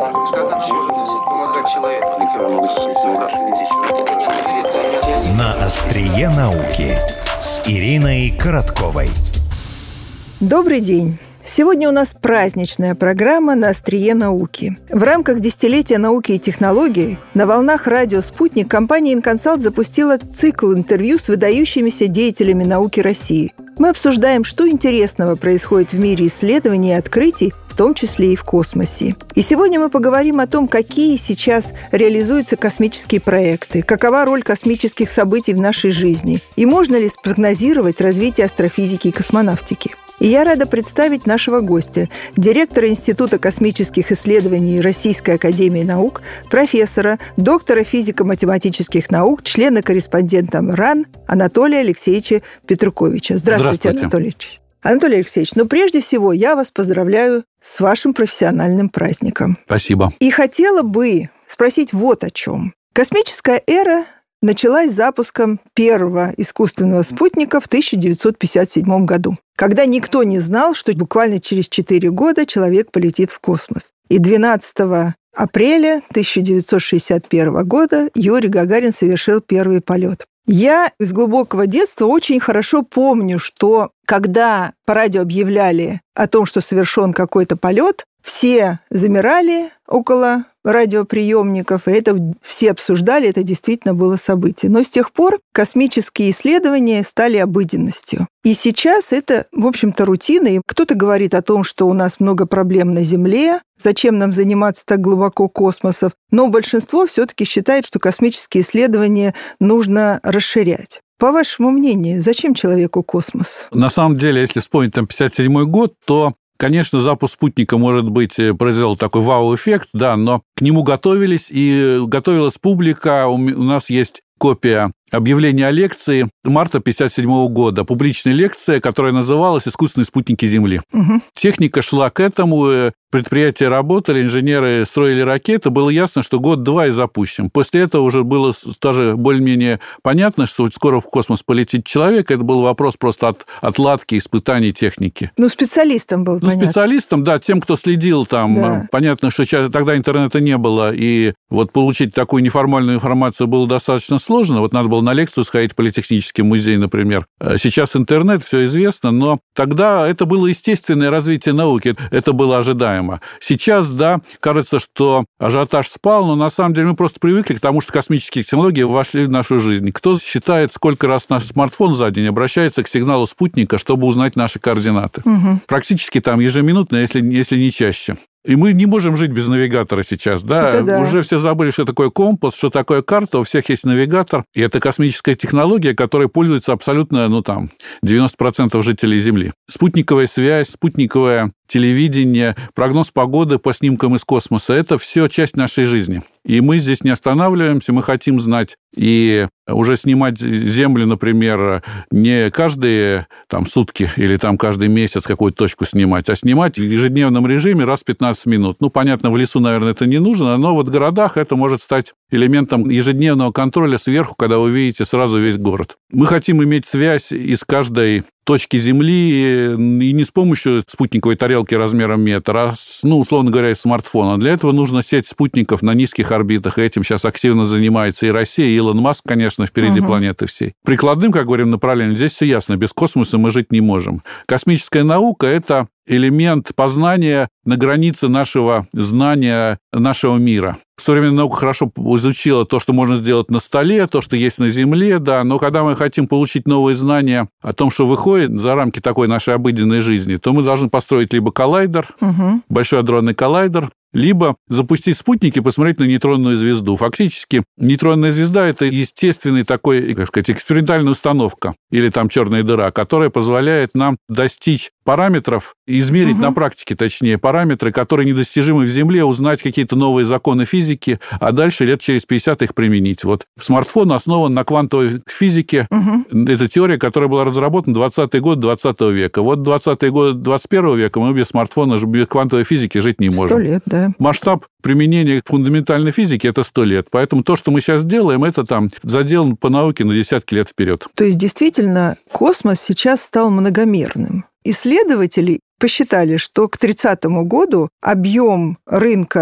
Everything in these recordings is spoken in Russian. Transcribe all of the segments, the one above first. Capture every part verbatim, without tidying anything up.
На острие науки с Ириной Коротковой. Добрый день. Сегодня у нас праздничная программа «На острие науки». В рамках десятилетия науки и технологий на волнах радио «Спутник» компания «Инконсалт» запустила цикл интервью с выдающимися деятелями науки России. Мы обсуждаем, что интересного происходит в мире исследований и открытий, в том числе и в космосе. И сегодня мы поговорим о том, какие сейчас реализуются космические проекты, какова роль космических событий в нашей жизни, и можно ли спрогнозировать развитие астрофизики и космонавтики. И я рада представить нашего гостя, директора Института космических исследований Российской академии наук, профессора, доктора физико-математических наук, члена-корреспондента РАН Анатолия Алексеевича Петруковича. Здравствуйте, Здравствуйте, Анатолий Алексеевич. Анатолий Алексеевич, ну прежде всего я вас поздравляю с вашим профессиональным праздником. Спасибо. И хотела бы спросить вот о чем. Космическая эра началась запуском первого искусственного спутника в тысяча девятьсот пятьдесят седьмом году, когда никто не знал, что буквально через четыре года человек полетит в космос. И двенадцатого апреля тысяча девятьсот шестьдесят первого года Юрий Гагарин совершил первый полет. Я из глубокого детства очень хорошо помню, что когда по радио объявляли о том, что совершен какой-то полет, все замирали около радиоприемников, и это все обсуждали, это действительно было событие. Но с тех пор космические исследования стали обыденностью. И сейчас это, в общем-то, рутина. И кто-то говорит о том, что у нас много проблем на Земле, зачем нам заниматься так глубоко космосом. Но большинство все-таки считает, что космические исследования нужно расширять. По вашему мнению, зачем человеку космос? На самом деле, если вспомнить там пятьдесят седьмой год, то конечно, запуск спутника, может быть, произвел такой вау-эффект, да, но к нему готовились, и готовилась публика. У нас есть копия объявления о лекции марта пятьдесят седьмого года, публичная лекция, которая называлась «Искусственные спутники Земли». Угу. Техника шла к этому, предприятия работали, инженеры строили ракеты, было ясно, что год-два и запустим. После этого уже было тоже более-менее понятно, что скоро в космос полетит человек, это был вопрос просто от отладки, испытаний техники. Ну, специалистам был ну, понятно. Специалистам, да, тем, кто следил там, да. Понятно, что сейчас, тогда интернета не было, и вот получить такую неформальную информацию было достаточно сложно, вот надо было на лекцию сходить в Политехнический музей, например. Сейчас интернет, все известно, но тогда это было естественное развитие науки, это было ожидаемо. Сейчас, да, кажется, что ажиотаж спал, но на самом деле мы просто привыкли к тому, что космические технологии вошли в нашу жизнь. Кто считает, сколько раз наш смартфон за день обращается к сигналу спутника, чтобы узнать наши координаты? Угу. Практически там ежеминутно, если, если не чаще. И мы не можем жить без навигатора сейчас, да? да? Уже все забыли, что такое компас, что такое карта, у всех есть навигатор. И это космическая технология, которой пользуется абсолютно, ну, там, девяносто процентов жителей Земли. Спутниковая связь, спутниковое телевидение, прогноз погоды по снимкам из космоса – это все часть нашей жизни. И мы здесь не останавливаемся, мы хотим знать и уже снимать Землю, например, не каждые там, сутки или там, каждый месяц какую-то точку снимать, а снимать в ежедневном режиме раз в пятнадцать минут. Ну, понятно, в лесу, наверное, это не нужно, но вот в городах это может стать элементом ежедневного контроля сверху, когда вы видите сразу весь город. Мы хотим иметь связь из каждой точки Земли, и не с помощью спутниковой тарелки размером метр, а, ну, условно говоря, из смартфона. Для этого нужна сеть спутников на низких орбитах, и этим сейчас активно занимается и Россия, и Илон Маск, конечно, впереди угу. планеты всей. Прикладным, как говорим, направлением, здесь все ясно, без космоса мы жить не можем. Космическая наука – это элемент познания на границе нашего знания, нашего мира. Современная наука хорошо изучила то, что можно сделать на столе, то, что есть на Земле, да, но когда мы хотим получить новые знания о том, что выходит за рамки такой нашей обыденной жизни, то мы должны построить либо коллайдер, угу. большой адронный коллайдер, либо запустить спутник и посмотреть на нейтронную звезду. Фактически нейтронная звезда – это естественный такой, как сказать, экспериментальная установка или там черная дыра, которая позволяет нам достичь параметров, измерить угу. на практике, точнее, параметры, которые недостижимы в Земле, узнать какие-то новые законы физики, а дальше лет через пятьдесят их применить. Вот смартфон основан на квантовой физике. Угу. Это теория, которая была разработана в двадцатые годы двадцатого века. Вот двадцатые годы двадцать первого века мы без смартфона, без квантовой физики жить не можем. Сто лет, да. Масштаб применения фундаментальной физики – это сто лет. Поэтому то, что мы сейчас делаем, это там задел по науке на десятки лет вперед. То есть, действительно, космос сейчас стал многомерным. Исследователи посчитали, что к тридцатому году объем рынка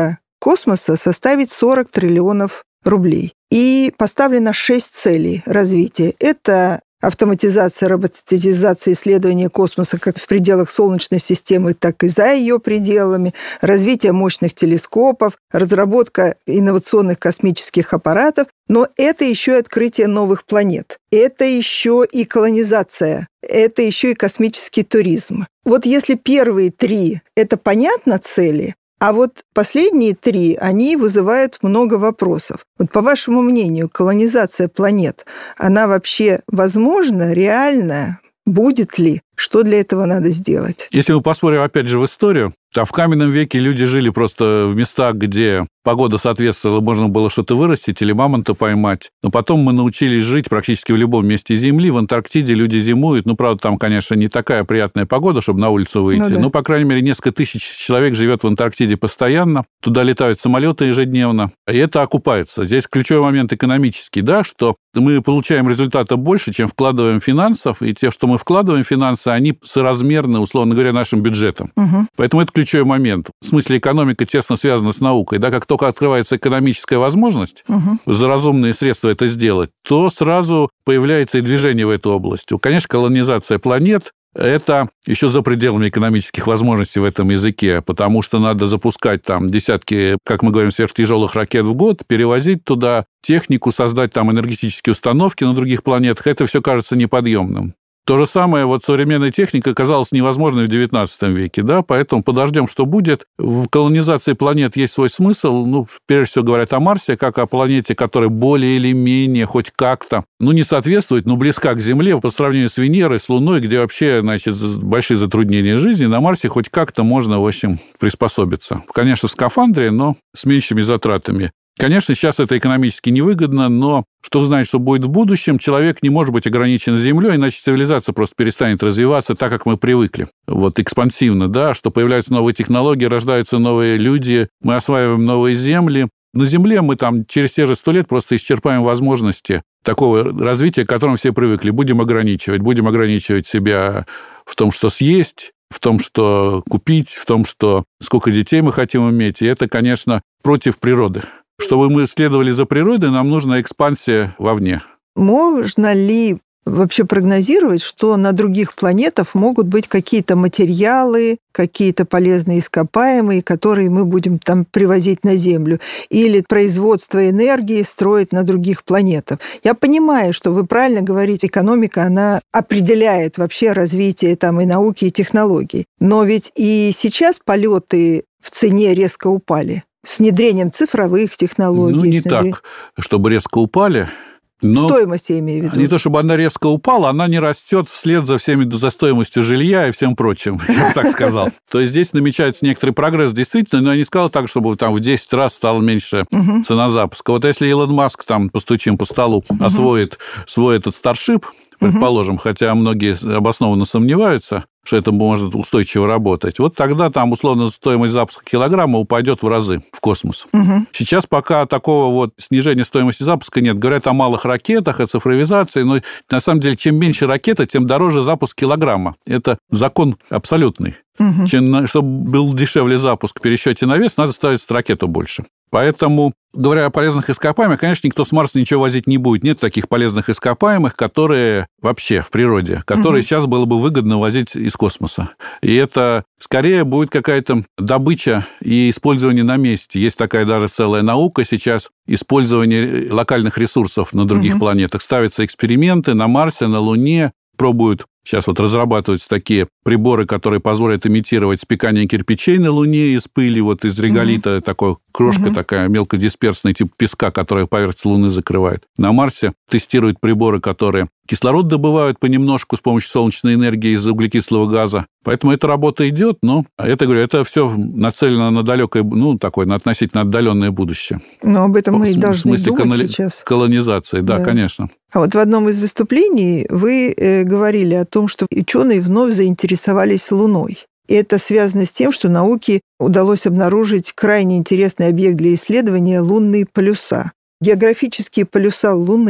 космоса составить сорок триллионов рублей. И поставлено шесть целей развития. Это автоматизация, роботизация исследования космоса как в пределах Солнечной системы, так и за ее пределами, развитие мощных телескопов, разработка инновационных космических аппаратов. Но это еще и открытие новых планет. Это еще и колонизация. Это еще и космический туризм. Вот если первые три – это понятно цели, а вот последние три, они вызывают много вопросов. Вот по вашему мнению, колонизация планет, она вообще возможна, реальна? Будет ли? Что для этого надо сделать? Если мы посмотрим, опять же, в историю, то в каменном веке люди жили просто в местах, где погода соответствовала, можно было что-то вырастить или мамонта поймать. Но потом мы научились жить практически в любом месте Земли. В Антарктиде люди зимуют. Ну, правда, там, конечно, не такая приятная погода, чтобы на улицу выйти. Ну, да. Но, по крайней мере, несколько тысяч человек живет в Антарктиде постоянно. Туда летают самолеты ежедневно. И это окупается. Здесь ключевой момент экономический, да, что мы получаем результата больше, чем вкладываем финансов. И те, что мы вкладываем финансы, они соразмерны, условно говоря, нашим бюджетам. Угу. Поэтому это ключевой момент. В смысле, экономика тесно связана с наукой. Да, как только открывается экономическая возможность угу. за разумные средства это сделать, то сразу появляется и движение в эту область. Конечно, колонизация планет – это еще за пределами экономических возможностей в этом языке, потому что надо запускать там десятки, как мы говорим, сверхтяжелых ракет в год, перевозить туда технику, создать там энергетические установки на других планетах. Это все кажется неподъемным. То же самое, вот современная техника оказалась невозможной в девятнадцатом веке, да, поэтому подождем, что будет. В колонизации планет есть свой смысл, ну, прежде всего говорят о Марсе, как о планете, которая более или менее хоть как-то, ну, не соответствует, но близка к Земле по сравнению с Венерой, с Луной, где вообще, значит, большие затруднения жизни. На Марсе хоть как-то можно, в общем, приспособиться. Конечно, в скафандре, но с меньшими затратами. Конечно, сейчас это экономически невыгодно, но что значит, что будет в будущем, человек не может быть ограничен Землей, иначе цивилизация просто перестанет развиваться так, как мы привыкли. Вот экспансивно, да, что появляются новые технологии, рождаются новые люди, мы осваиваем новые земли. На Земле мы там через те же сто лет просто исчерпаем возможности такого развития, к которому все привыкли. Будем ограничивать, будем ограничивать себя в том, что съесть, в том, что купить, в том, что сколько детей мы хотим иметь. И это, конечно, против природы. Чтобы мы следовали за природой, нам нужна экспансия вовне. Можно ли вообще прогнозировать, что на других планетах могут быть какие-то материалы, какие-то полезные ископаемые, которые мы будем там привозить на Землю, или производство энергии строить на других планетах? Я понимаю, что вы правильно говорите, экономика, она определяет вообще развитие там и науки, и технологий. Но ведь и сейчас полеты в цене резко упали. С внедрением цифровых технологий. Ну, не внедрением... так, чтобы резко упали. Но стоимость, я имею в виду. Не то, чтобы она резко упала, она не растет вслед за всеми, за стоимостью жилья и всем прочим, я бы так сказал. То есть здесь намечается некоторый прогресс, действительно, но я не сказал так, чтобы там в десять раз стала меньше цена запуска. Вот если Илон Маск, там, постучим по столу, освоит свой этот Starship, предположим, хотя многие обоснованно сомневаются, что это может устойчиво работать, вот тогда там, условно, стоимость запуска килограмма упадет в разы в космос. Угу. Сейчас пока такого вот снижения стоимости запуска нет. Говорят о малых ракетах, о цифровизации, но на самом деле, чем меньше ракета, тем дороже запуск килограмма. Это закон абсолютный. Угу. Чем, чтобы был дешевле запуск в пересчете на вес, надо ставить ракету больше. Поэтому, говоря о полезных ископаемых, конечно, никто с Марса ничего возить не будет. Нет таких полезных ископаемых, которые вообще в природе, которые угу. сейчас было бы выгодно возить из космоса. И это скорее будет какая-то добыча и использование на месте. Есть такая даже целая наука сейчас, использование локальных ресурсов на других угу. планетах. Ставятся эксперименты на Марсе, на Луне, пробуют. Сейчас вот разрабатываются такие приборы, которые позволят имитировать спекание кирпичей на Луне из пыли, вот из реголита, mm-hmm. такой крошка mm-hmm. такая мелкодисперсная, типа песка, которая поверхность Луны закрывает. На Марсе тестируют приборы, которые кислород добывают понемножку с помощью солнечной энергии из углекислого газа. Поэтому эта работа идет, но это, говорю, это все нацелено на далекое, ну, такое, на относительно отдаленное будущее. Но об этом мы и должны думать коли... сейчас. Колонизации, да, да, конечно. А вот в одном из выступлений вы э, говорили о том, что ученые вновь заинтересовались Луной. И это связано с тем, что науке удалось обнаружить крайне интересный объект для исследования – лунные полюса. Географические полюса Луны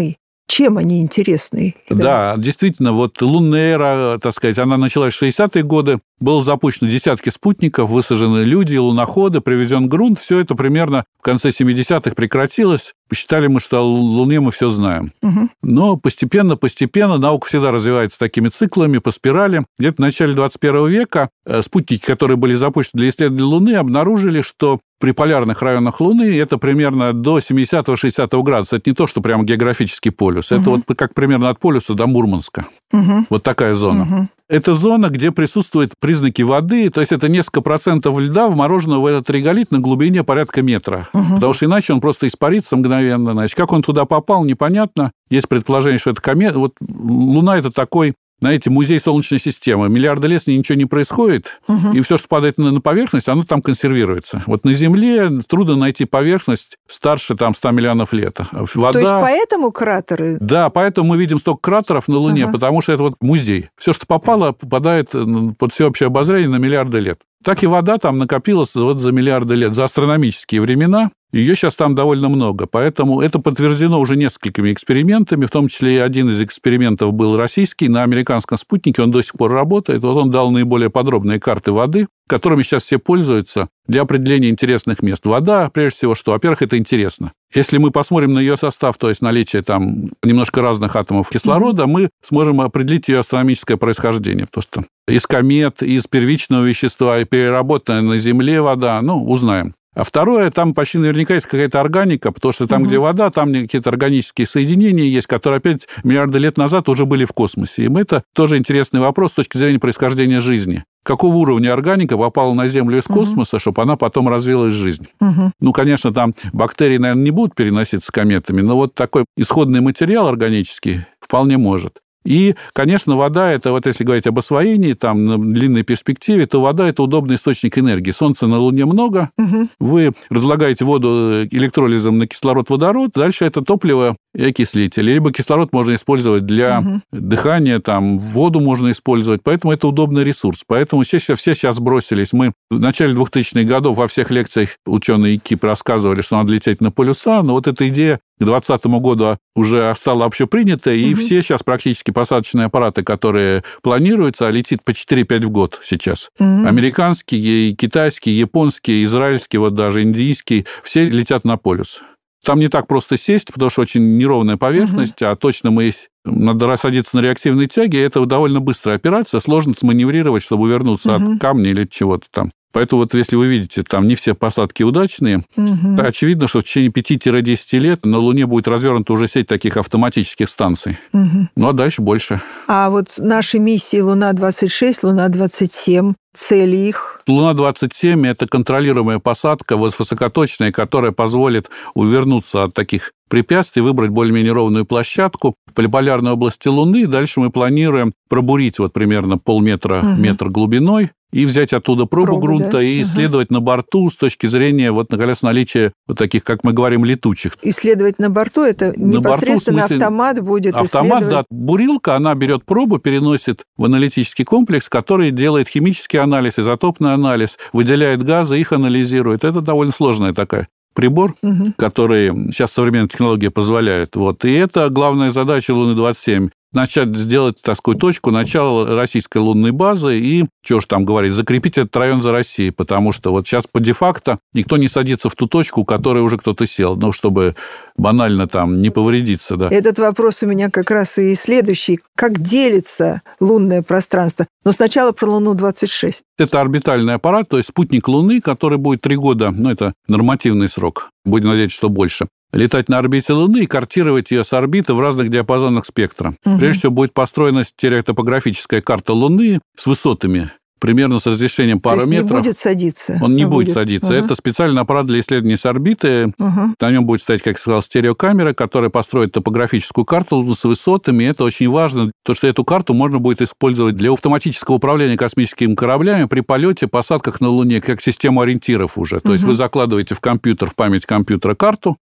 Чем они интересны? Да, действительно, вот лунная эра, так сказать, она началась в шестидесятые годы. Было запущено десятки спутников, высажены люди, луноходы, привезен грунт. Все это примерно в конце семидесятых прекратилось. Посчитали мы, что о Луне мы все знаем. Угу. Но постепенно-постепенно наука всегда развивается такими циклами, по спирали. Где-то в начале двадцать первого века спутники, которые были запущены для исследования Луны, обнаружили, что при полярных районах Луны это примерно до семидесятого-шестидесятого градуса. Это не то, что прямо географический полюс. Угу. Это вот как примерно от полюса до Мурманска. Угу. Вот такая зона. Угу. Это зона, где присутствуют признаки воды, то есть это несколько процентов льда, вмороженного в этот реголит на глубине порядка метра. Угу. Потому что иначе он просто испарится мгновенно. Значит, как он туда попал, непонятно. Есть предположение, что это комета. Вот Луна – это такой, знаете, музей Солнечной системы. Миллиарды лет с ней ничего не происходит, угу. и все, что падает на поверхность, оно там консервируется. Вот на Земле трудно найти поверхность старше там ста миллионов лет. Вода... То есть поэтому кратеры? Да, поэтому мы видим столько кратеров на Луне, ага. потому что это вот музей. Все, что попало, попадает под всеобщее обозрение на миллиарды лет. Так и вода там накопилась вот за миллиарды лет, за астрономические времена. Ее сейчас там довольно много, поэтому это подтверждено уже несколькими экспериментами, в том числе и один из экспериментов был российский, на американском спутнике, он до сих пор работает. Вот он дал наиболее подробные карты воды, которыми сейчас все пользуются для определения интересных мест. Вода, прежде всего, что? Во-первых, это интересно. Если мы посмотрим на ее состав, то есть наличие там немножко разных атомов кислорода, mm-hmm. мы сможем определить ее астрономическое происхождение, потому что из комет, из первичного вещества, и переработанная на Земле вода, ну, узнаем. А второе, там почти наверняка есть какая-то органика, потому что там, угу. где вода, там какие-то органические соединения есть, которые опять миллиарды лет назад уже были в космосе. И это тоже интересный вопрос с точки зрения происхождения жизни. Какого уровня органика попала на Землю из космоса, угу. чтобы она потом развилась в жизнь? Угу. Ну, конечно, там бактерии, наверное, не будут переноситься кометами, но вот такой исходный материал органический вполне может. И, конечно, вода – это, вот если говорить об освоении, там, на длинной перспективе, то вода – это удобный источник энергии. Солнца на Луне много, угу. вы разлагаете воду электролизом на кислород-водород, дальше это топливо и окислитель. Либо кислород можно использовать для угу. дыхания, там, воду можно использовать, поэтому это удобный ресурс. Поэтому все, все сейчас бросились. Мы в начале двухтысячных годов во всех лекциях ученые КИП рассказывали, что надо лететь на полюса, но вот эта идея к двадцатому году уже стала общепринята, и угу. все сейчас практически посадочные аппараты, которые планируются, а летит по четыре-пять в год сейчас. Угу. Американские, китайские, японские, израильские, вот даже индийские, все летят на полюс. Там не так просто сесть, потому что очень неровная поверхность, угу. а точно мы надо рассадиться на реактивной тяге, это довольно быстрая операция, сложно сманеврировать, чтобы увернуться угу. от камня или от чего-то там. Поэтому вот если вы видите, там не все посадки удачные, угу. очевидно, что в течение пяти-десяти лет на Луне будет развернута уже сеть таких автоматических станций. Угу. Ну, а дальше больше. А вот наши миссии Луна-двадцать шесть, Луна-двадцать семь, цели их? Луна-двадцать семь – это контролируемая посадка, высокоточная, которая позволит увернуться от таких препятствий, выбрать более-менее ровную площадку в полиполярной области Луны. Дальше мы планируем пробурить вот примерно полметра, угу. метр глубиной, и взять оттуда пробу, пробу грунта, да? и исследовать угу. на борту с точки зрения вот, наконец, наличия вот таких, как мы говорим, летучих. Исследовать на борту – это на непосредственно борту, смысле, автомат будет автомат, исследовать? Да, бурилка, она берет пробу, переносит в аналитический комплекс, который делает химический анализ, изотопный анализ, выделяет газы, их анализирует. Это довольно сложная такая прибор, угу. который сейчас современные технологии позволяют. Вот. И это главная задача Луны-двадцать семь. Начать сделать такую точку начала российской лунной базы и, что ж там говорить, закрепить этот район за Россией, потому что вот сейчас по де-факто никто не садится в ту точку, в которой уже кто-то сел, ну, чтобы банально там не повредиться. Да. Этот вопрос у меня как раз и следующий. Как делится лунное пространство? Но сначала про Луну-двадцать шесть. Это орбитальный аппарат, то есть спутник Луны, который будет три года, ну, это нормативный срок, будем надеяться, что больше, летать на орбите Луны и картировать ее с орбиты в разных диапазонах спектра. Угу. Прежде всего, будет построена стереотопографическая карта Луны с высотами, примерно с разрешением пары То есть метров. не будет садиться? Он не будет, будет садиться. Угу. Это специальный аппарат для исследования с орбиты. Угу. На нем будет стоять, как я сказал, стереокамера, которая построит топографическую карту Луны с высотами. Это очень важно, потому что эту карту можно будет использовать для автоматического управления космическими кораблями при полете, посадках на Луне, как систему ориентиров уже. То угу. есть вы закладываете в компьютер, в память компьютера карту,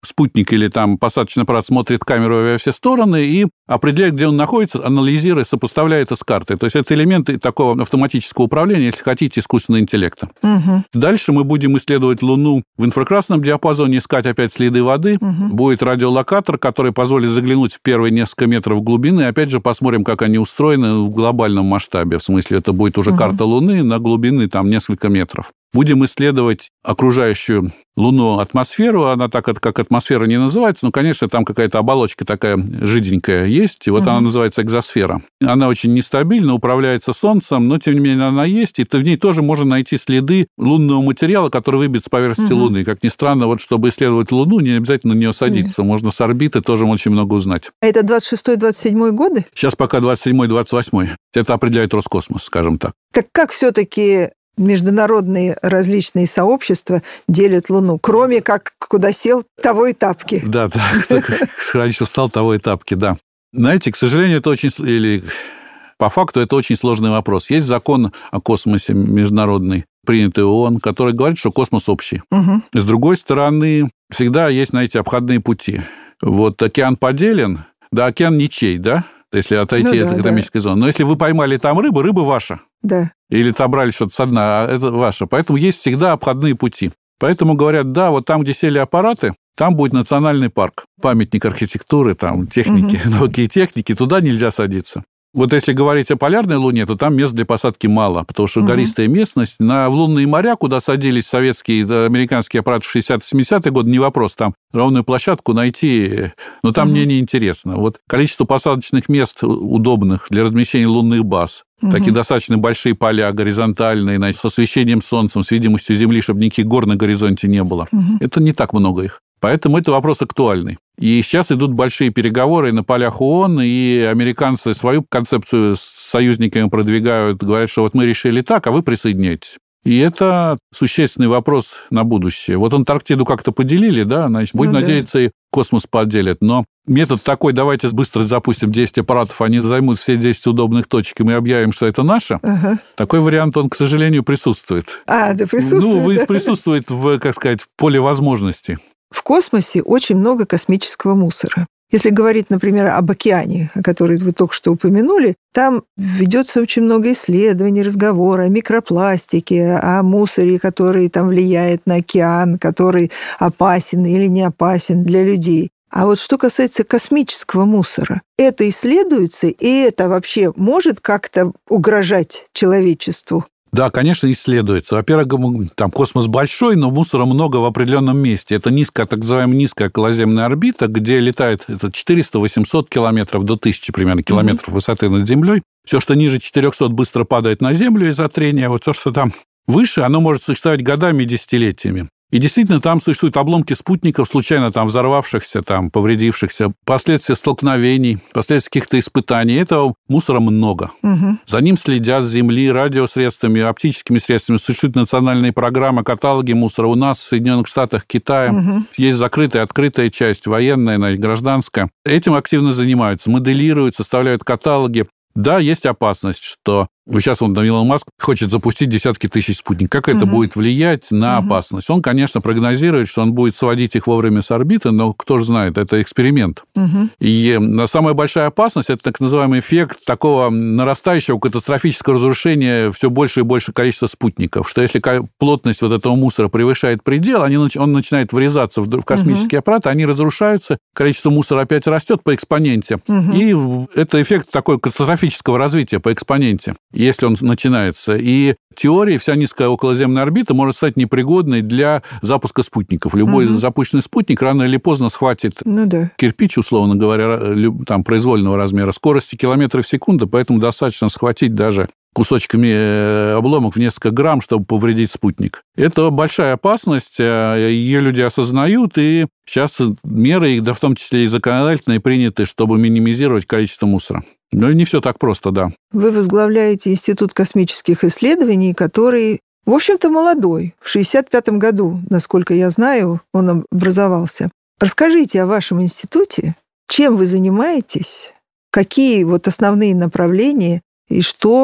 спутник или там посадочный аппарат смотрит камеру во все стороны и определяет, где он находится, анализируя, сопоставляя это с картой. То есть это элементы такого автоматического управления, если хотите, искусственного интеллекта. Угу. Дальше мы будем исследовать Луну в инфракрасном диапазоне, искать опять следы воды. Угу. Будет радиолокатор, который позволит заглянуть в первые несколько метров глубины. Опять же, посмотрим, как они устроены в глобальном масштабе. В смысле, это будет уже угу. карта Луны на глубины там несколько метров. Будем исследовать окружающую Луну атмосферу. Она так как атмосфера не называется, но, конечно, там какая-то оболочка такая жиденькая есть. И вот угу. она называется экзосфера. Она очень нестабильна, управляется Солнцем, но, тем не менее, она есть. И в ней тоже можно найти следы лунного материала, который выбит с поверхности угу. Луны. Как ни странно, вот чтобы исследовать Луну, не обязательно на нее садиться. Нет. Можно с орбиты тоже очень много узнать. А это двадцать шестой - двадцать седьмой годы? Сейчас пока двадцать седьмой - двадцать восьмой. Это определяет Роскосмос, скажем так. Так как все-таки международные различные сообщества делят Луну, кроме как куда сел, того и тапки? Да, так, раньше встал, того и тапки, да. Знаете, к сожалению, это очень... Или по факту это очень сложный вопрос. Есть закон о космосе международный, принятый ООН, который говорит, что космос общий. Угу. С другой стороны, всегда есть, знаете, обходные пути. Вот океан поделен, да, океан ничей, да? Если отойти ну, от да, экономической да. зоны. Но если вы поймали там рыбу, рыба ваша. Да. Или отобрали что-то со дна, а это ваше. Поэтому есть всегда обходные пути. Поэтому говорят, да, вот там, где сели аппараты, там будет национальный парк. Памятник архитектуры, там, техники, угу. науки и техники. Туда нельзя садиться. Вот если говорить о полярной Луне, то там мест для посадки мало, потому что угу. гористая местность. На в лунные моря, куда садились советские и американские аппараты в шестидесятые-семидесятые годы, не вопрос, там ровную площадку найти, но там угу. мне неинтересно. Вот количество посадочных мест удобных для размещения лунных баз, угу. такие достаточно большие поля, горизонтальные, значит, с освещением солнцем, с видимостью Земли, чтобы никаких гор на горизонте не было. Угу. Это не так много их. Поэтому это вопрос актуальный. И сейчас идут большие переговоры на полях ООН, и американцы свою концепцию с союзниками продвигают, говорят, что вот мы решили так, а вы присоединяйтесь. И это существенный вопрос на будущее. Вот Антарктиду как-то поделили, да, значит, будем ну, надеяться, да. и космос поделят. Но метод такой, давайте быстро запустим десять аппаратов, они займут все десять удобных точек, и мы объявим, что это наше. Ага. Такой вариант, он, к сожалению, присутствует. А, да, присутствует. Ну, да? присутствует в, как сказать, в поле возможностей. В космосе очень много космического мусора. Если говорить, например, об океане, о котором вы только что упомянули, там ведется очень много исследований, разговоров о микропластике, о мусоре, который там влияет на океан, который опасен или не опасен для людей. А вот что касается космического мусора, это исследуется, и это вообще может как-то угрожать человечеству? Да, конечно, исследуется. Во-первых, там космос большой, но мусора много в определенном месте. Это низкая, так называемая низкая околоземная орбита, где летает четыреста-восемьсот километров до тысячи примерно километров mm-hmm. высоты над Землей. Все, что ниже четырехсот, быстро падает на Землю из-за трения. Вот то, что там выше, оно может существовать годами и десятилетиями. И действительно, там существуют обломки спутников, случайно там взорвавшихся, там, повредившихся, последствия столкновений, последствия каких-то испытаний. Этого мусора много. Угу. За ним следят с Земли радиосредствами, оптическими средствами. Существуют национальные программы, каталоги мусора. У нас в Соединенных Штатах, Китае угу. есть закрытая, открытая часть, военная, значит, гражданская. Этим активно занимаются, моделируют, составляют каталоги. Да, есть опасность, что сейчас вот Илон Маск хочет запустить десятки тысяч спутников. Как это угу. будет влиять на угу. опасность? Он, конечно, прогнозирует, что он будет сводить их вовремя с орбиты, но кто же знает, это эксперимент. Угу. И самая большая опасность – это так называемый эффект такого нарастающего катастрофического разрушения все больше и больше количества спутников, что если плотность вот этого мусора превышает предел, они, он начинает врезаться в космические угу. аппараты, они разрушаются, количество мусора опять растет по экспоненте. Угу. И это эффект такой катастрофического развития по экспоненте, если он начинается. И теория, вся низкая околоземная орбита может стать непригодной для запуска спутников. Любой угу. запущенный спутник рано или поздно схватит ну, да. кирпич, условно говоря, там, произвольного размера, скорости километров в секунду, поэтому достаточно схватить даже кусочками обломок в несколько грамм, чтобы повредить спутник. Это большая опасность, ее люди осознают, и сейчас меры, да, в том числе и законодательные, приняты, чтобы минимизировать количество мусора. Но не все так просто, да. Вы возглавляете Институт космических исследований, который, в общем-то, молодой. В шестьдесят пятом году, насколько я знаю, он образовался. Расскажите о вашем институте, чем вы занимаетесь, какие вот основные направления и что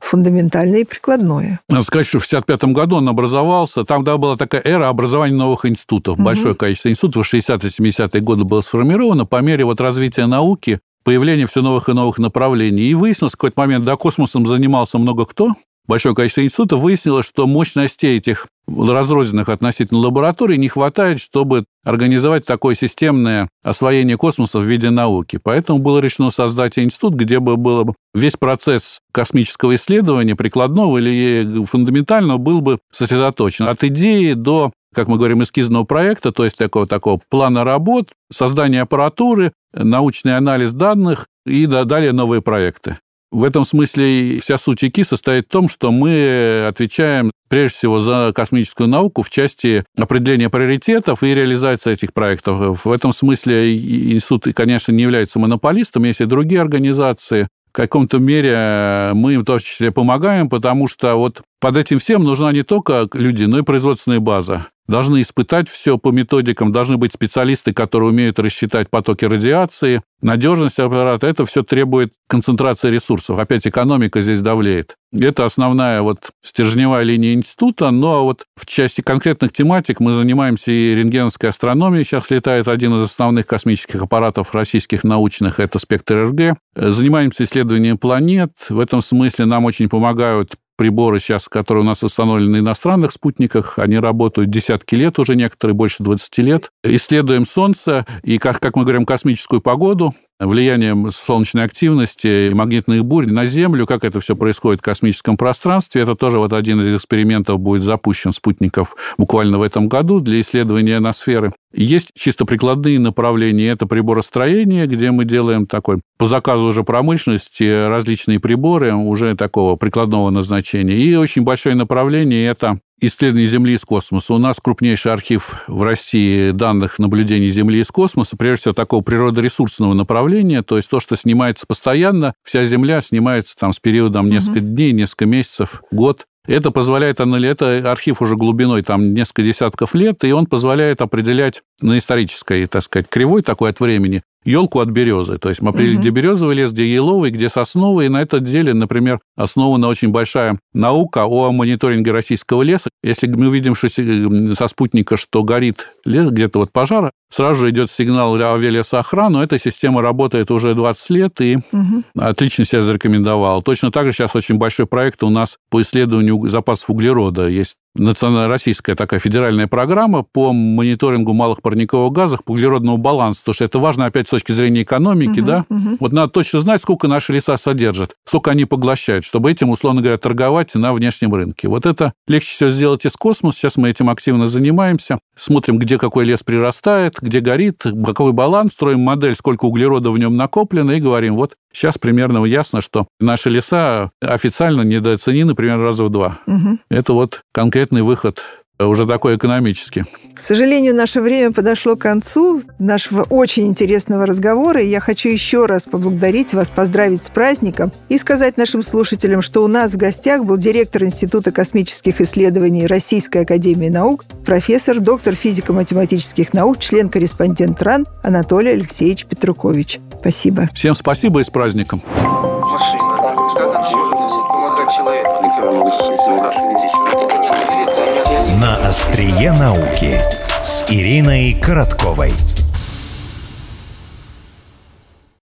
фундаментальное и прикладное. Надо сказать, что в шестьдесят пятом году он образовался. Там да, была такая эра образования новых институтов. Угу. Большое количество институтов в шестидесятые-семидесятые годы было сформировано по мере вот развития науки, появления все новых и новых направлений. И выяснилось, в какой-то момент, да, космосом занимался много кто. Большое количество институтов, выяснилось, что мощностей этих разрозненных относительно лабораторий не хватает, чтобы организовать такое системное освоение космоса в виде науки. Поэтому было решено создать институт, где бы был весь процесс космического исследования, прикладного или фундаментального, был бы сосредоточен. От идеи до, как мы говорим, эскизного проекта, то есть такого, такого плана работ, создания аппаратуры, научный анализ данных и далее новые проекты. В этом смысле вся суть ИКИ состоит в том, что мы отвечаем прежде всего за космическую науку в части определения приоритетов и реализации этих проектов. В этом смысле институт, конечно, не является монополистом, есть и другие организации. В каком-то мере мы им в том числе помогаем, потому что вот под этим всем нужна не только люди, но и производственная база. Должны испытать все по методикам, должны быть специалисты, которые умеют рассчитать потоки радиации, надежность аппарата. Это все требует концентрации ресурсов. Опять экономика здесь давлеет. Это основная вот стержневая линия института. Но вот в части конкретных тематик мы занимаемся и рентгеновской астрономией. Сейчас летает один из основных космических аппаратов российских научных, это «Спектр-РГ». Занимаемся исследованием планет. В этом смысле нам очень помогают приборы сейчас, которые у нас установлены на иностранных спутниках, они работают десятки лет уже, некоторые больше двадцати лет. Исследуем Солнце и, как, как мы говорим, космическую погоду, влиянием солнечной активности и магнитных бурь на Землю, как это все происходит в космическом пространстве. Это тоже вот один из экспериментов будет запущен спутников буквально в этом году для исследования ионосферы. Есть чисто прикладные направления. Это приборостроение, где мы делаем такой по заказу уже промышленности различные приборы уже такого прикладного назначения. И очень большое направление – это исследование Земли из космоса. У нас крупнейший архив в России данных наблюдений Земли из космоса, прежде всего такого природоресурсного направления, то есть то, что снимается постоянно, вся Земля снимается там с периодом несколько mm-hmm. дней, несколько месяцев, год. Это позволяет, это архив уже глубиной там несколько десятков лет, и он позволяет определять на исторической, так сказать, кривой такой от времени елку от березы. То есть мы определили, угу. где березовый лес, где еловый, где сосновый. И на этом деле, например, основана очень большая наука о мониторинге российского леса. Если мы видим что со спутника, что горит лес, где-то вот пожар, сразу же идет сигнал авиалесоохрану. Эта система работает уже двадцать лет и угу. отлично себя зарекомендовала. Точно так же сейчас очень большой проект у нас по исследованию запасов углерода. Есть национально-российская такая федеральная программа по мониторингу малых парниковых газов, по углеродному балансу, потому что это важно опять с точки зрения экономики, uh-huh, да? Uh-huh. Вот надо точно знать, сколько наши леса содержат, сколько они поглощают, чтобы этим, условно говоря, торговать на внешнем рынке. Вот это легче всего сделать из космоса. Сейчас мы этим активно занимаемся. Смотрим, где какой лес прирастает, где горит, какой баланс, строим модель, сколько углерода в нем накоплено, и говорим, вот сейчас примерно ясно, что наши леса официально недооценены примерно раза в два. Uh-huh. Это вот конкретный выход уже такой экономический. К сожалению, наше время подошло к концу нашего очень интересного разговора, и я хочу еще раз поблагодарить вас, поздравить с праздником и сказать нашим слушателям, что у нас в гостях был директор Института космических исследований Российской академии наук, профессор, доктор физико-математических наук, член-корреспондент РАН Анатолий Алексеевич Петрухович. Спасибо. Всем спасибо и с праздником. Машина. Как она может помогать человеку? На острие науки с Ириной Коротковой.